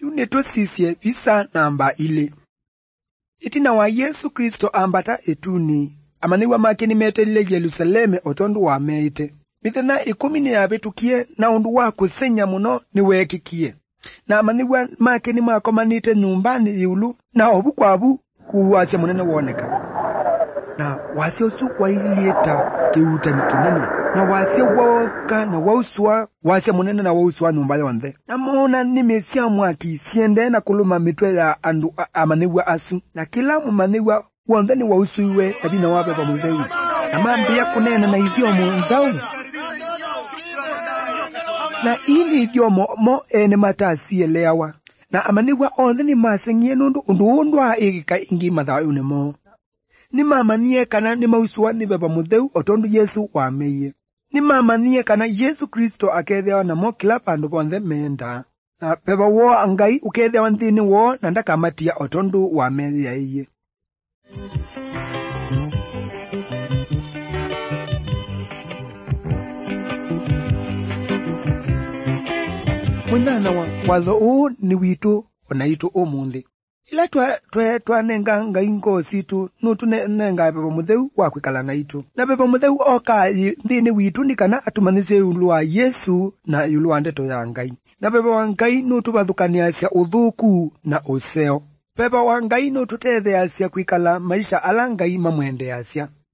yuneto sisye visa namba 2. Itina wa Yesu Kristo ambata etuni amaniwa make ni metelile Yerusaleme otondu wa meite. Mithenya 10 yabetukie na undu wa kusenya muno ni wekikie. Na amaniwa make ni makomanite nyumbani yulu na obukwabu kuwasya munene woneka. Na wasyo su kwa ilieta kiuta ni kinene. Na wasyo woka na wauswa wasya munene na wauswa nyumba yonthe. Na mona ni mesia mwaki siende na kuluma mitwe ya andu amaniwa asu. Na kila mumaniwa wonthe ni wausuiwe na bina wabe pa mutheu. Na mambia kunena na ithiomo nzau. Na ini ithiomo mo ene matasielewa. Na amaniwa onthe ni masengie nundu undu igika ingi mathayo nemo. Ni mamanie kana ni mauswa ni baba mutheu otondu Yesu wameiye. Ni mamanie kana Yesu Kristo akethea namo kila pandu ponthe menda. Na baba wo angai ukethea nthini wo na ndakamatia otondu wameiya iye. Mwenana wa watho uu ni witu onaitu umundi. Ila twanenga ngai ngosi tu nutu nenga baba mutheu wa kwikala na itu. Na baba mutheu oka nthini witu ni kana atumanise yulu wa Yesu na yulu wa ndeto ya ngai. Na baba wa ngai nutu bathukaniasya uthuku na useo. Baba wa ngai nutu tetheasya kwikala maisha ala ngai mamwendeasya.